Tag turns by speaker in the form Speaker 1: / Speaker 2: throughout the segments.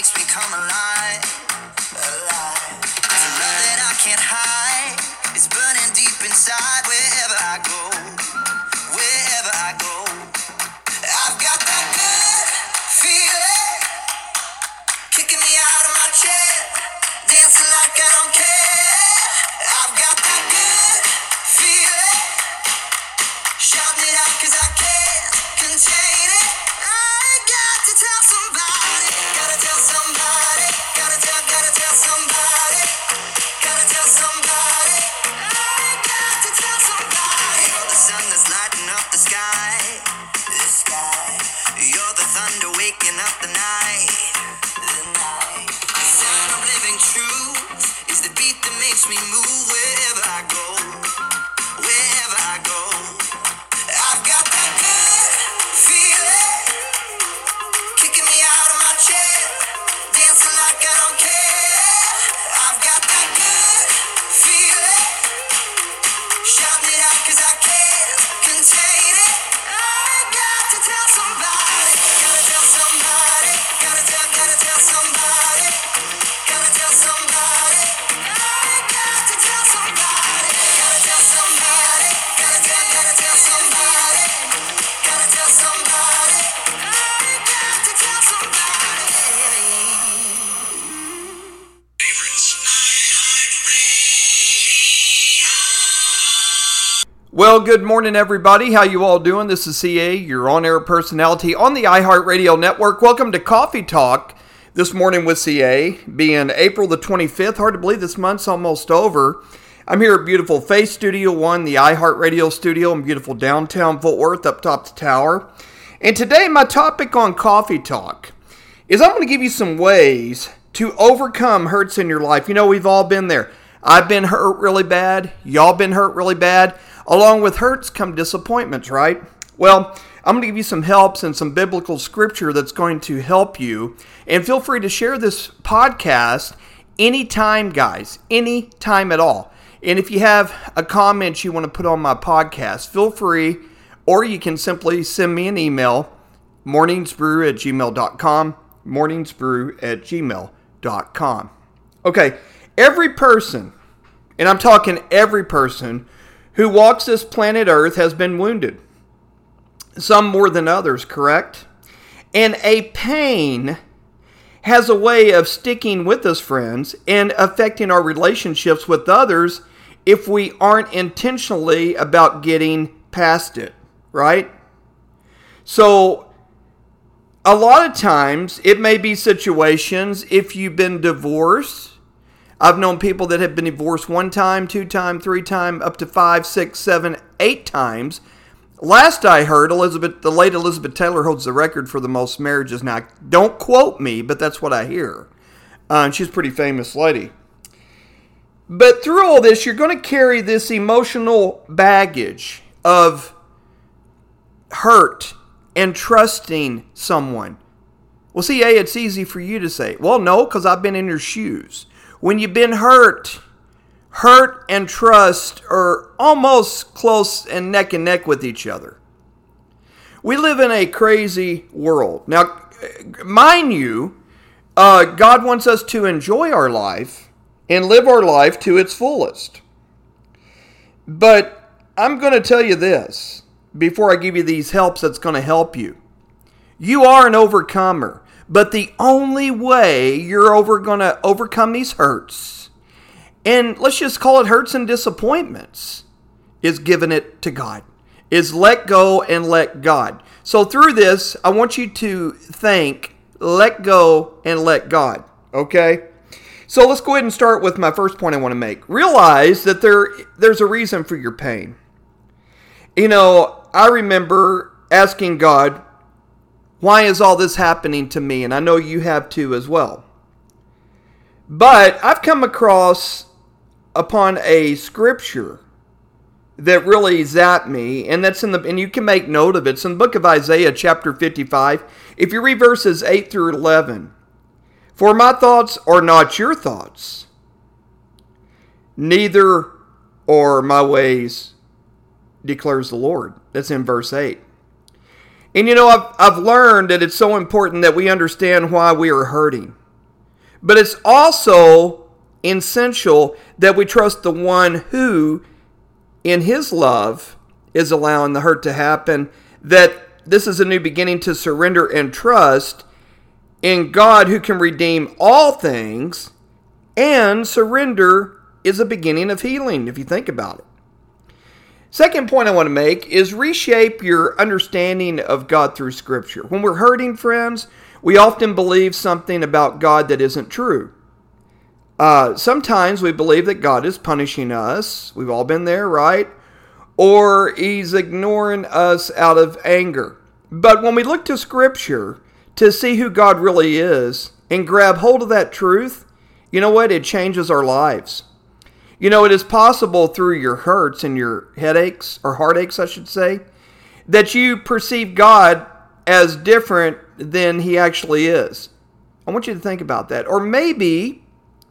Speaker 1: makes me come alive, alive. It's a love that I can't hide. It's burning deep inside wherever I go, wherever I go. I've got that good feeling kicking me out of my chair, dancing like I don't care. I've got that good feeling, shouting it out 'cause I can't contain it. I got to tell somebody, gotta tell somebody, gotta tell somebody, gotta tell somebody. I got to tell somebody. You're the sun that's lighting up the sky, the sky. You're the thunder waking up the night, the night. The sound of living truth is the beat that makes me move wherever I go, wherever I go. I've got that good feeling kicking me out of my chair, dancing like I don't care. I've got that good feeling, shouting it out 'cause I can't contain it. I got to tell somebody, gotta tell somebody, gotta tell somebody, gotta tell somebody. I got to tell somebody, gotta tell somebody, gotta tell somebody, gotta tell somebody. I got to tell somebody.
Speaker 2: Well, good morning, everybody. How you all doing? This is CA, your on-air personality on the iHeartRadio network. Welcome to Coffee Talk this morning with CA, being April the 25th. Hard to believe this month's almost over. I'm here at beautiful Face Studio One, the iHeartRadio studio in beautiful downtown Fort Worth, up top the tower. And today, my topic on Coffee Talk is I'm going to give you some ways to overcome hurts in your life. You know, we've all been there. I've been hurt really bad. Y'all been hurt really bad. Along with hurts come disappointments, right? Well, I'm going to give you some helps and some biblical scripture that's going to help you. And feel free to share this podcast anytime, guys. Anytime at all. And if you have a comment you want to put on my podcast, feel free. Or you can simply send me an email, morningsbrew@gmail.com, morningsbrew@gmail.com. Okay, every person, and I'm talking every person, who walks this planet Earth has been wounded. Some more than others, correct? And a pain has a way of sticking with us, friends, and affecting our relationships with others if we aren't intentionally about getting past it, right? So, a lot of times, it may be situations if you've been divorced. I've known people that have been divorced 1 time, 2 time, 3 time, up to 5, 6, 7, 8 times. Last I heard, the late Elizabeth Taylor holds the record for the most marriages. Now, don't quote me, but that's what I hear. And she's a pretty famous lady. But through all this, you're going to carry this emotional baggage of hurt and trusting someone. Well, see, hey, it's easy for you to say, well, no, because I've been in your shoes. When you've been hurt and trust are almost close and neck with each other. We live in a crazy world. Now, mind you, God wants us to enjoy our life and live our life to its fullest. But I'm going to tell you this before I give you these helps that's going to help you. You are an overcomer. But the only way you're going to overcome these hurts, and let's just call it hurts and disappointments, is giving it to God. Is let go and let God. So through this, I want you to think, let go and let God. Okay? So let's go ahead and start with my first point I want to make. Realize that there's a reason for your pain. You know, I remember asking God, why is all this happening to me? And I know you have too as well. But I've come upon a scripture that really zapped me, and and you can make note of it. It's in the book of Isaiah, chapter 55. If you read verses 8 through 11, for my thoughts are not your thoughts, neither are my ways, declares the Lord. That's in verse 8. And you know, I've learned that it's so important that we understand why we are hurting. But it's also essential that we trust the one who, in his love, is allowing the hurt to happen, that this is a new beginning to surrender and trust in God who can redeem all things, and surrender is a beginning of healing, if you think about it. Second point I want to make is reshape your understanding of God through Scripture. When we're hurting, friends, we often believe something about God that isn't true. Sometimes we believe that God is punishing us. We've all been there, right? Or he's ignoring us out of anger. But when we look to Scripture to see who God really is and grab hold of that truth, you know what? It changes our lives. You know, it is possible through your hurts and your headaches, or heartaches, I should say, that you perceive God as different than he actually is. I want you to think about that. Or maybe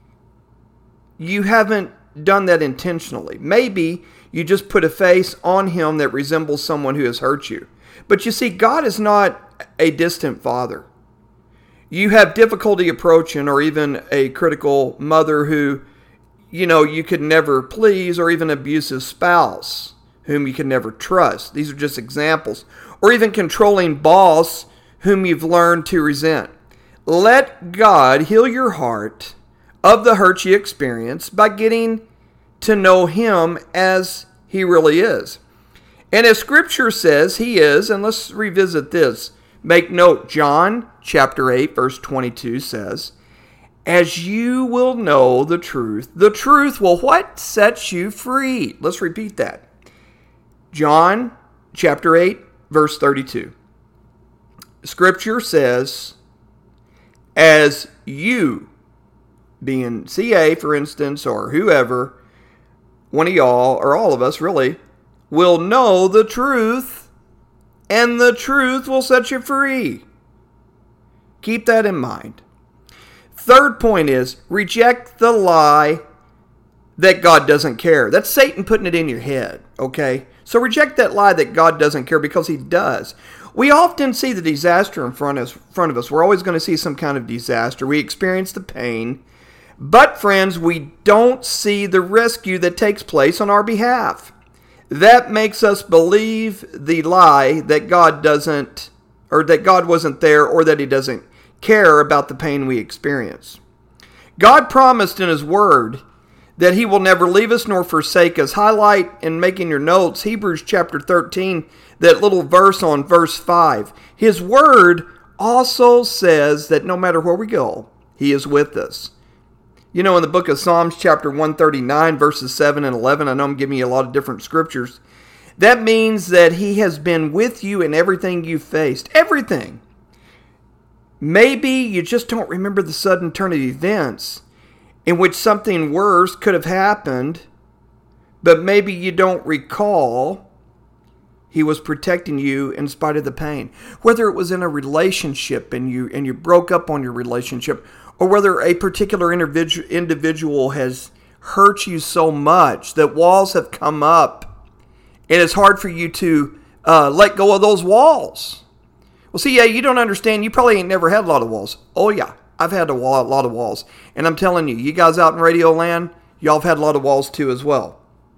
Speaker 2: you haven't done that intentionally. Maybe you just put a face on him that resembles someone who has hurt you. But you see, God is not a distant father. You have difficulty approaching, or even a critical mother who, you know, you could never please, or even abusive spouse whom you can never trust. These are just examples. Or even controlling boss whom you've learned to resent. Let God heal your heart of the hurt you experience by getting to know him as he really is. And as Scripture says, he is, and let's revisit this. Make note, John chapter 8, verse 22 says, as you will know the truth will what? Set you free. Let's repeat that. John chapter 8, verse 32. Scripture says, as you, being CA, for instance, or whoever, one of y'all, or all of us really, will know the truth, and the truth will set you free. Keep that in mind. Third point is, reject the lie that God doesn't care. That's Satan putting it in your head, okay? So reject that lie that God doesn't care, because he does. We often see the disaster in front of us. We're always going to see some kind of disaster. We experience the pain. But friends, we don't see the rescue that takes place on our behalf. That makes us believe the lie that God doesn't, or that God wasn't there, or that he doesn't care about the pain we experience. God promised in his word that he will never leave us nor forsake us. Highlight in making your notes Hebrews chapter 13, that little verse on verse 5. His word also says that no matter where we go, he is with us. You know, in the book of Psalms chapter 139, verses 7 and 11, I know I'm giving you a lot of different scriptures. That means that he has been with you in everything you faced. Everything. Maybe you just don't remember the sudden turn of events in which something worse could have happened, but maybe you don't recall he was protecting you in spite of the pain. Whether it was in a relationship and you broke up on your relationship, or whether a particular individual has hurt you so much that walls have come up and it's hard for you to let go of those walls. Well, see, yeah, you don't understand. You probably ain't never had a lot of walls. Oh, yeah, I've had a lot of walls. And I'm telling you, you guys out in Radio Land, y'all have had a lot of walls too as well.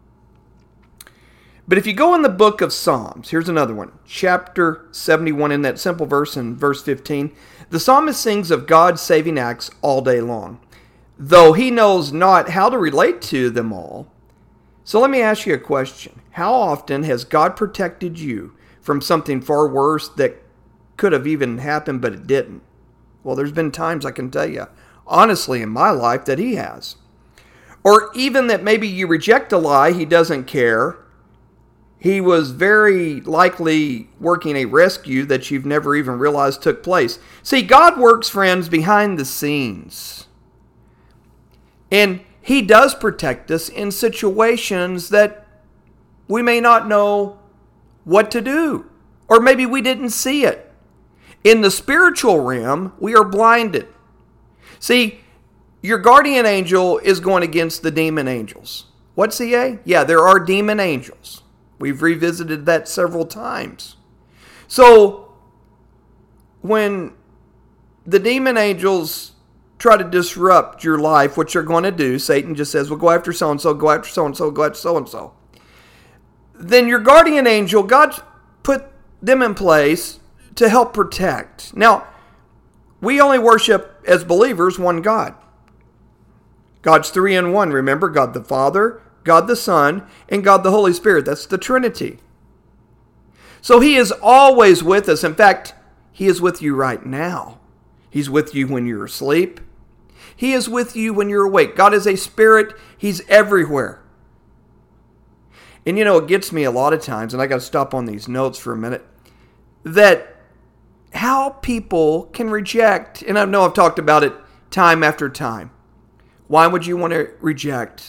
Speaker 2: But if you go in the book of Psalms, here's another one. Chapter 71, in that simple verse in verse 15, the psalmist sings of God's saving acts all day long, though he knows not how to relate to them all. So let me ask you a question. How often has God protected you from something far worse that could have even happened, but it didn't? Well, there's been times, I can tell you, honestly, in my life that he has. Or even that maybe you reject a lie, he doesn't care. He was very likely working a rescue that you've never even realized took place. See, God works, friends, behind the scenes. And he does protect us in situations that we may not know what to do. Or maybe we didn't see it. In the spiritual realm, we are blinded. See, your guardian angel is going against the demon angels. What's CA? Yeah, there are demon angels. We've revisited that several times. So, when the demon angels try to disrupt your life, which they're going to do, Satan just says, well, go after so-and-so, go after so-and-so, go after so-and-so. Then your guardian angel, God put them in place to help protect. Now, we only worship, as believers, one God. God's three in one, remember? God the Father, God the Son, and God the Holy Spirit. That's the Trinity. So He is always with us. In fact, He is with you right now. He's with you when you're asleep. He is with you when you're awake. God is a spirit. He's everywhere. And it gets me a lot of times, and I got to stop on these notes for a minute, that how people can reject, and I know I've talked about it time after time. Why would you want to reject,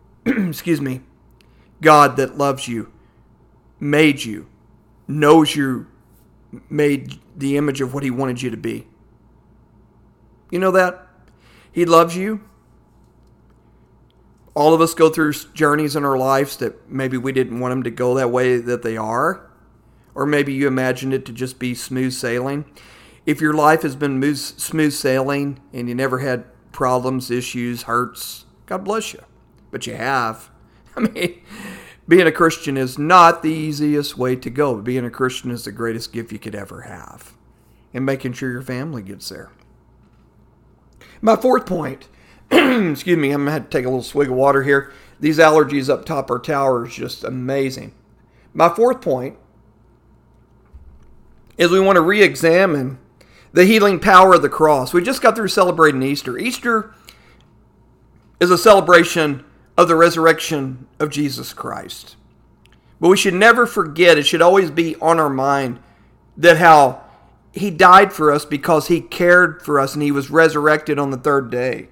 Speaker 2: God that loves you, made you, knows you, made the image of what He wanted you to be? You know that? He loves you. All of us go through journeys in our lives that maybe we didn't want them to go that way that they are. Or maybe you imagined it to just be smooth sailing. If your life has been smooth sailing and you never had problems, issues, hurts, God bless you. But you have. Being a Christian is not the easiest way to go. Being a Christian is the greatest gift you could ever have. And making sure your family gets there. My fourth point, I'm going to have to take a little swig of water here. These allergies up top our tower is just amazing. My fourth point is we want to re-examine the healing power of the cross. We just got through celebrating Easter. Easter is a celebration of the resurrection of Jesus Christ. But we should never forget, it should always be on our mind, that how He died for us because He cared for us and He was resurrected on the third day.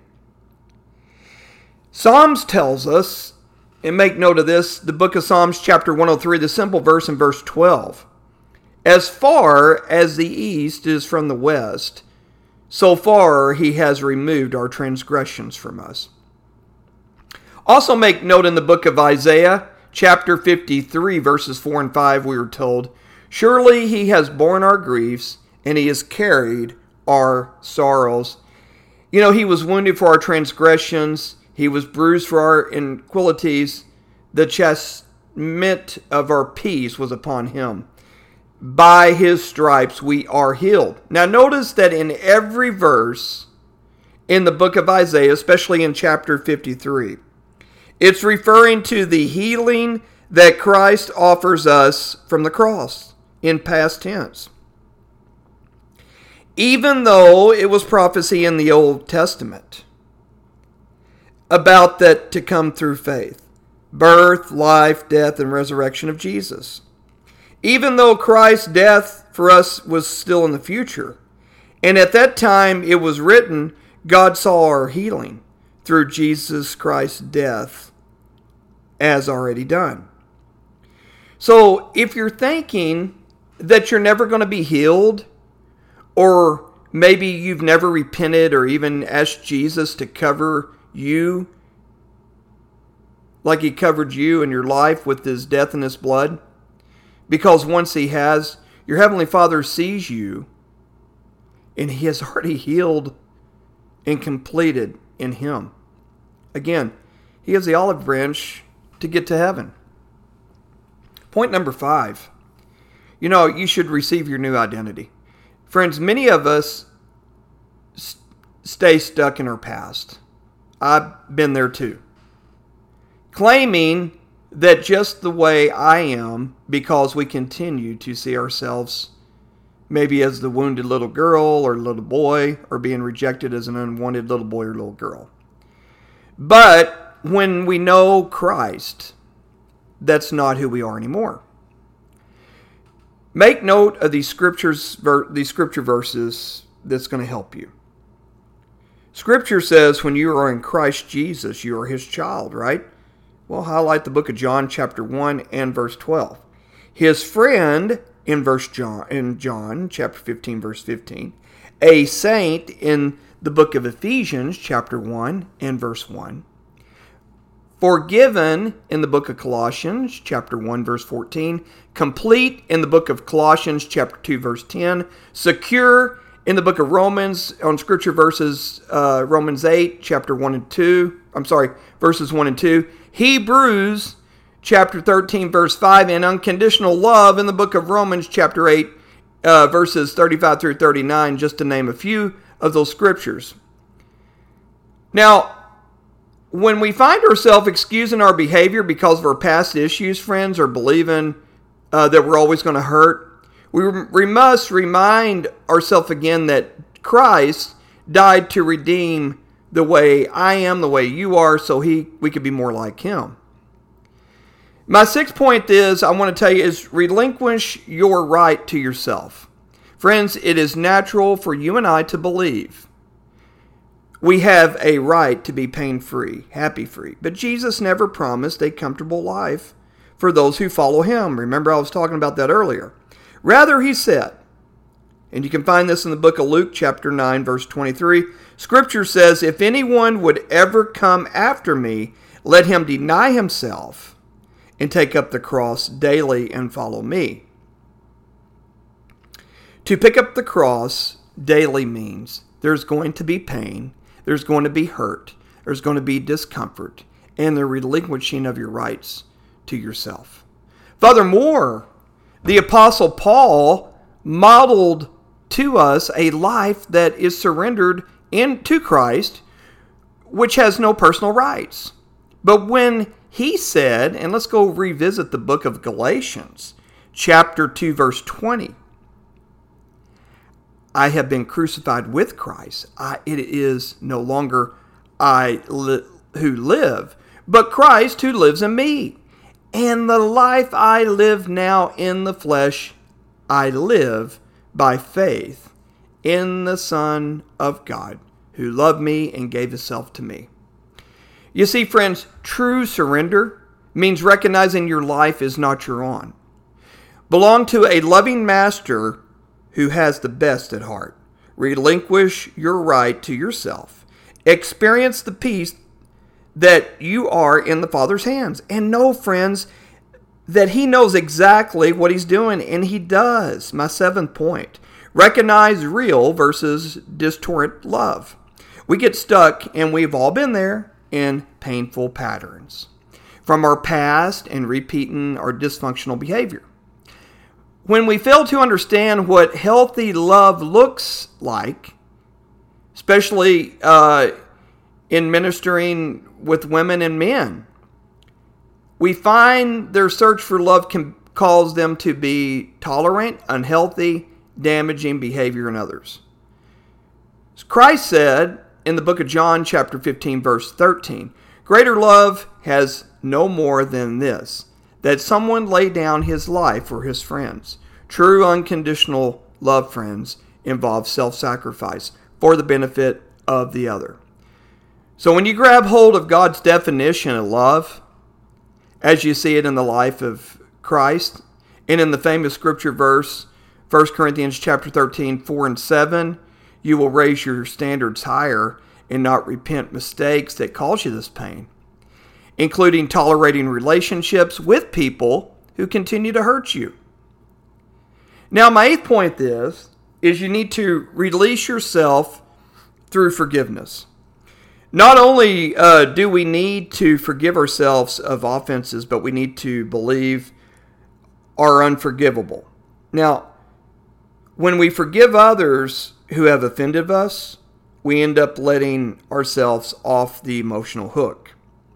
Speaker 2: Psalms tells us, and make note of this, the book of Psalms chapter 103, the simple verse in verse 12. As far as the east is from the west, so far He has removed our transgressions from us. Also make note in the book of Isaiah chapter 53, verses 4 and 5, we were told, surely He has borne our griefs, and He has carried our sorrows. He was wounded for our transgressions. He was bruised for our iniquities. The chastisement of our peace was upon Him. By His stripes we are healed. Now notice that in every verse in the book of Isaiah, especially in chapter 53, it's referring to the healing that Christ offers us from the cross in past tense. Even though it was prophecy in the Old Testament about that to come through faith. Birth, life, death, and resurrection of Jesus. Even though Christ's death for us was still in the future. And at that time it was written, God saw our healing through Jesus Christ's death as already done. So if you're thinking that you're never going to be healed, or maybe you've never repented or even asked Jesus to cover you like He covered you in your life with His death and His blood, because once He has, your Heavenly Father sees you and He has already healed and completed in Him. Again, He is the olive branch to get to heaven. Point number 5. You should receive your new identity. Friends, many of us stay stuck in our past. I've been there too. Claiming that just the way I am, because we continue to see ourselves maybe as the wounded little girl or little boy, or being rejected as an unwanted little boy or little girl. But when we know Christ, that's not who we are anymore. Make note of these scripture verses that's going to help you. Scripture says when you are in Christ Jesus, you are His child, right? Well, highlight the book of John chapter 1 and verse 12. His friend in John chapter 15 verse 15. A saint in the book of Ephesians chapter 1 and verse 1. Forgiven in the book of Colossians chapter 1 verse 14. Complete in the book of Colossians chapter 2 verse 10. Secure in the book of Romans on scripture verses, Romans 8, chapter 1 and 2. Verses 1 and 2. Hebrews, chapter 13, verse 5, and unconditional love in the book of Romans, chapter 8, verses 35 through 39, just to name a few of those scriptures. Now, when we find ourselves excusing our behavior because of our past issues, friends, or believing that we're always going to hurt, we must remind ourselves again that Christ died to redeem the way I am, the way you are, so we could be more like him. My sixth point I want to tell you is relinquish your right to yourself. Friends, it is natural for you and I to believe we have a right to be pain-free, happy-free. But Jesus never promised a comfortable life for those who follow him. Remember, I was talking about that earlier. Rather, he said, and you can find this in the book of Luke, chapter 9, verse 23, Scripture says, if anyone would ever come after me, let him deny himself and take up the cross daily and follow me. To pick up the cross daily means there's going to be pain, there's going to be hurt, there's going to be discomfort, and the relinquishing of your rights to yourself. Furthermore, the Apostle Paul modeled to us a life that is surrendered into Christ, which has no personal rights. But when he said, and let's go revisit the book of Galatians, chapter 2, verse 20, I have been crucified with Christ. It is no longer I who live, but Christ who lives in me. And the life I live now in the flesh, I live by faith in the Son of God, who loved me and gave himself to me. You see, friends, true surrender means recognizing your life is not your own. Belong to a loving master who has the best at heart. Relinquish your right to yourself. Experience the peace that you are in the Father's hands. And know, friends, that he knows exactly what he's doing, and he does. My seventh point. Recognize real versus distorted love. We get stuck, and we've all been there, in painful patterns from our past and repeating our dysfunctional behavior. When we fail to understand what healthy love looks like, especially in ministering with women and men, we find their search for love can cause them to be tolerant, unhealthy, damaging behavior in others. Christ said in the book of John, chapter 15, verse 13, greater love has no more than this, that someone lay down his life for his friends. True unconditional love, friends, involves self-sacrifice for the benefit of the other. So when you grab hold of God's definition of love, as you see it in the life of Christ, and in the famous scripture verse, 1 Corinthians chapter 13, 4 and 7, you will raise your standards higher and not repent mistakes that cause you this pain, including tolerating relationships with people who continue to hurt you. Now, my eighth point is you need to release yourself through forgiveness. Not only do we need to forgive ourselves of offenses, but we need to believe are unforgivable. Now, when we forgive others who have offended us, we end up letting ourselves off the emotional hook.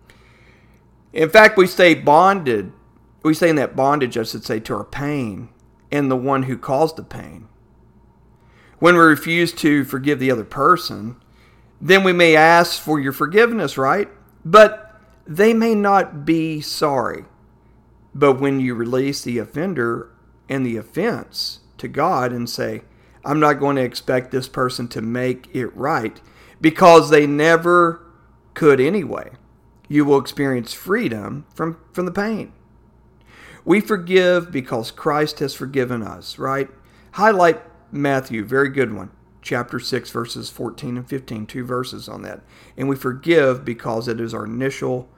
Speaker 2: In fact, we stay in that bondage, I should say, to our pain and the one who caused the pain. When we refuse to forgive the other person, then we may ask for your forgiveness, right? But they may not be sorry. But when you release the offender and the offense to God and say, I'm not going to expect this person to make it right because they never could anyway, you will experience freedom from the pain. We forgive because Christ has forgiven us, right? Highlight Matthew, very good one. Chapter 6, verses 14 and 15, 2 verses on that. And we forgive because it is our initial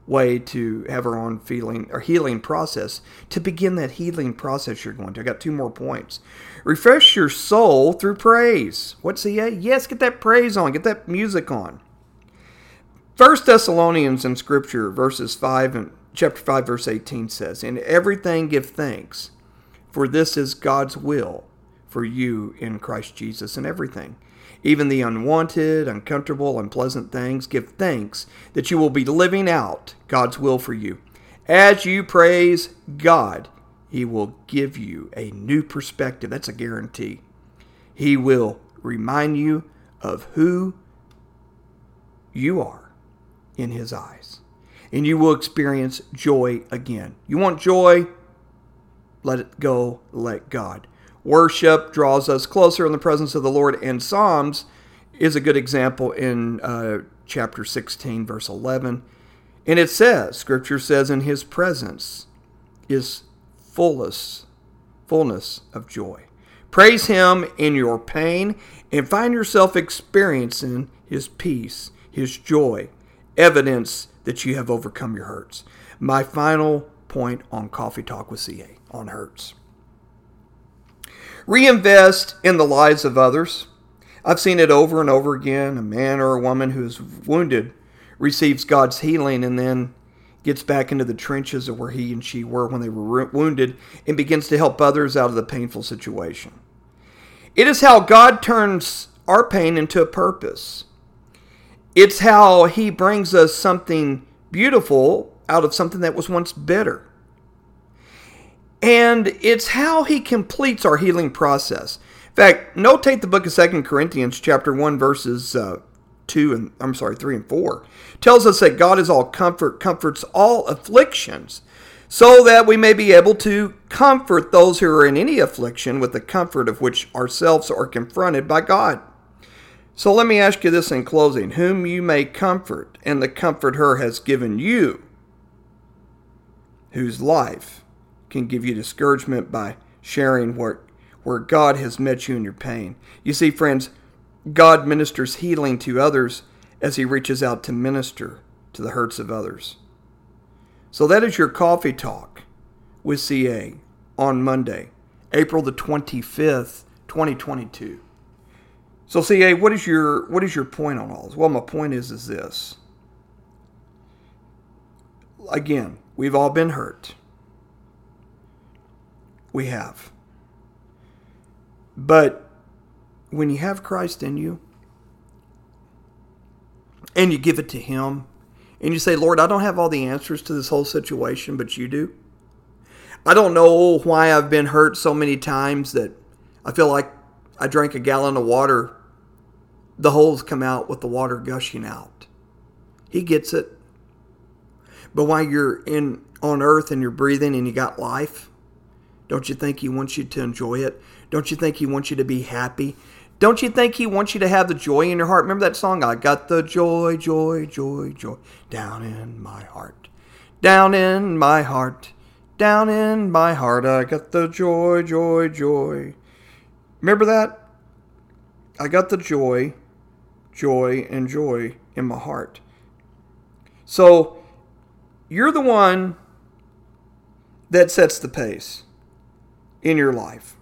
Speaker 2: way to have our own feeling or healing process. To begin that healing process you're going to, I got 2 more points. Refresh your soul through praise. What's CA? Yes, get that praise on, get that music on. 1 Thessalonians in Scripture, chapter 5, verse 18 says, "In everything give thanks, for this is God's will for you in Christ Jesus." In everything, even the unwanted, uncomfortable, unpleasant things, give thanks that you will be living out God's will for you. As you praise God, He will give you a new perspective. That's a guarantee. He will remind you of who you are in His eyes. And you will experience joy again. You want joy? Let it go, let God. Worship draws us closer in the presence of the Lord, and Psalms is a good example in chapter 16, verse 11. And it says, Scripture says, in His presence is fullness of joy. Praise Him in your pain and find yourself experiencing His peace, His joy, evidence that you have overcome your hurts. My final point on Coffee Talk with CA on hurts. Reinvest in the lives of others. I've seen it over and over again. A man or a woman who is wounded receives God's healing and then gets back into the trenches of where he and she were when they were wounded and begins to help others out of the painful situation. It is how God turns our pain into a purpose. It's how He brings us something beautiful out of something that was once bitter. And it's how He completes our healing process. In fact, notate the book of 2 Corinthians chapter 1 verses 3 and 4. Tells us that God is all comfort, comforts all afflictions, so that we may be able to comfort those who are in any affliction with the comfort of which ourselves are confronted by God. So let me ask you this in closing. Whom you may comfort, and the comfort her has given you, whose life can give you discouragement by sharing where God has met you in your pain. You see, friends, God ministers healing to others as He reaches out to minister to the hurts of others. So that is your Coffee Talk with CA on Monday, April the 25th, 2022. So CA, what is your point on all this? Well, my point is this. Again, we've all been hurt. We have. But when you have Christ in you and you give it to Him and you say, Lord, I don't have all the answers to this whole situation, but you do. I don't know why I've been hurt so many times that I feel like I drank a gallon of water, the holes come out with the water gushing out. He gets it. But while you're on earth and you're breathing and you got life, don't you think He wants you to enjoy it? Don't you think He wants you to be happy? Don't you think He wants you to have the joy in your heart? Remember that song? I got the joy, joy, joy, joy down in my heart. Down in my heart. Down in my heart. I got the joy, joy, joy. Remember that? I got the joy, joy, and joy in my heart. So, you're the one that sets the pace in your life.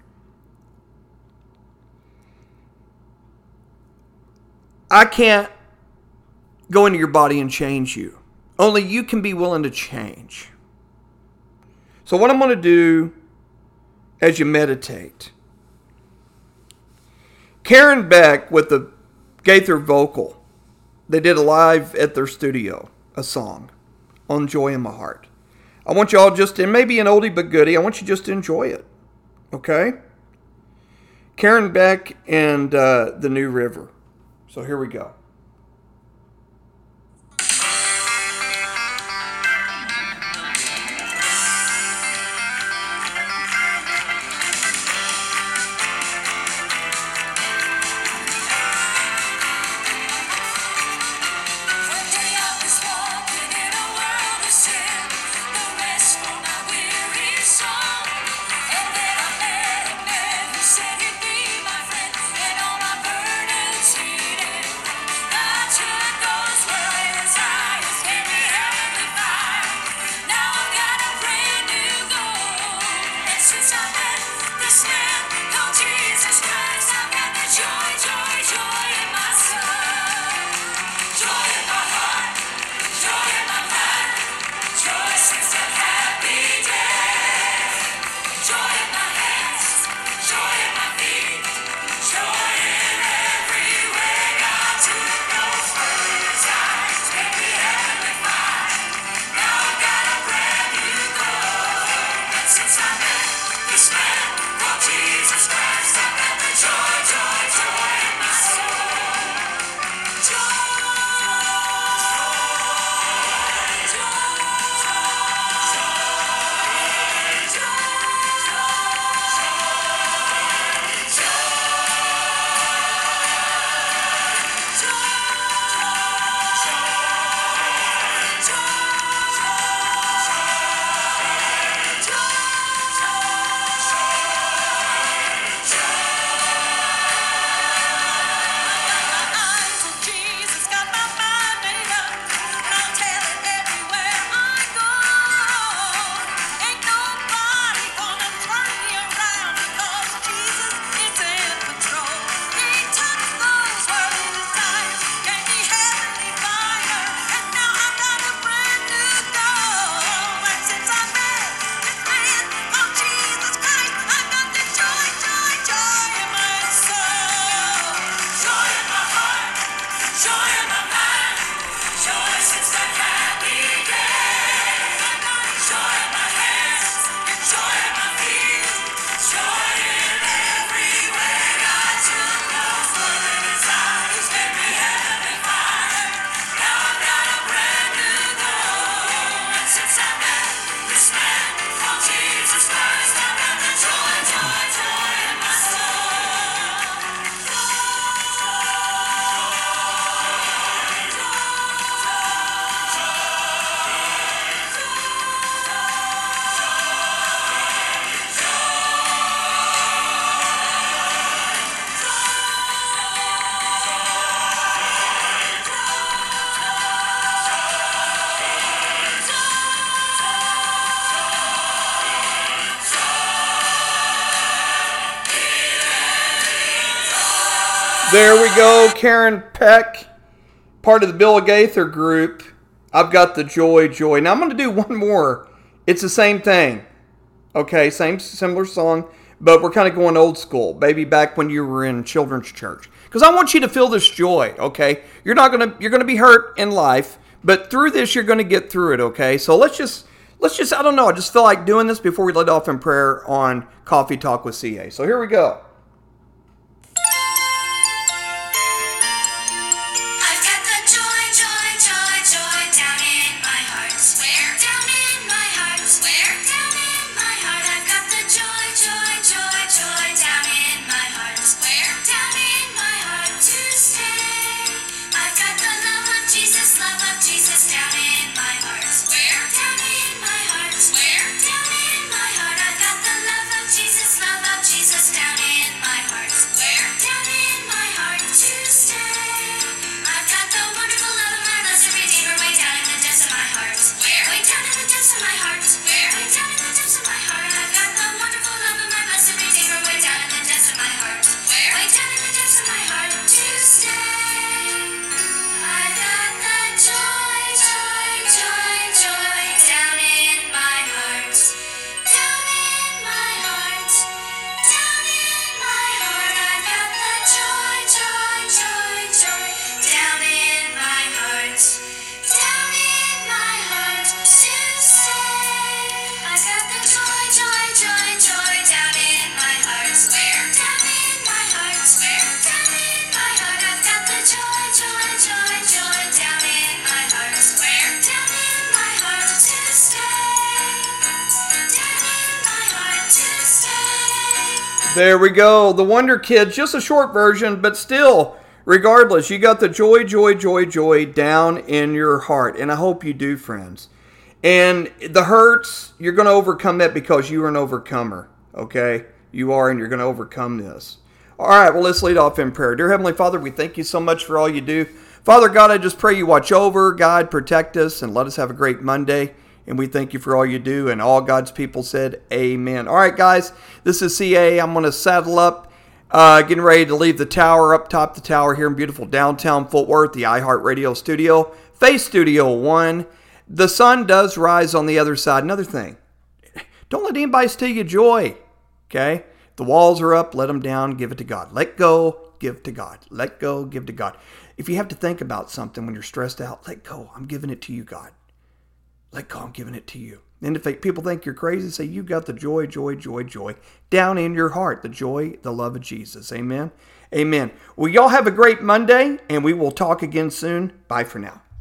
Speaker 2: I can't go into your body and change you. Only you can be willing to change. So what I'm going to do as you meditate, Karen Beck with the Gaither Vocal, they did a live at their studio, a song on Joy in My Heart. I want you all just, and maybe an oldie but goodie, I want you just to enjoy it. Okay? Karen Beck and the New River. So here we go. There we go, Karen Peck, part of the Bill Gaither group. I've got the joy, joy. Now I'm going to do one more. It's the same thing. Okay, similar song, but we're kind of going old school. Maybe back when you were in children's church. Because I want you to feel this joy, okay? You're gonna be hurt in life, but through this you're gonna get through it, okay? So let's just I don't know, I just feel like doing this before we let off in prayer on Coffee Talk with CA. So here we go. There we go. The Wonder Kids, just a short version, but still, regardless, you got the joy, joy, joy, joy down in your heart. And I hope you do, friends. And the hurts, you're going to overcome that because you are an overcomer. Okay? You are, and you're going to overcome this. All right, well, let's lead off in prayer. Dear Heavenly Father, we thank you so much for all you do. Father God, I just pray you watch over, guide, protect us, and let us have a great Monday. And we thank you for all you do. And all God's people said, amen. All right, guys, this is CA. I'm going to saddle up, getting ready to leave the tower, up top the tower here in beautiful downtown Fort Worth, the iHeartRadio studio, Face Studio 1. The sun does rise on the other side. Another thing, don't let anybody steal your joy, okay? The walls are up, let them down, give it to God. Let go, give to God. Let go, give to God. If you have to think about something when you're stressed out, let go. I'm giving it to you, God. Let go, I'm giving it to you. And if people think you're crazy, say you got the joy, joy, joy, joy down in your heart. The joy, the love of Jesus. Amen. Amen. Well, y'all have a great Monday, and we will talk again soon. Bye for now.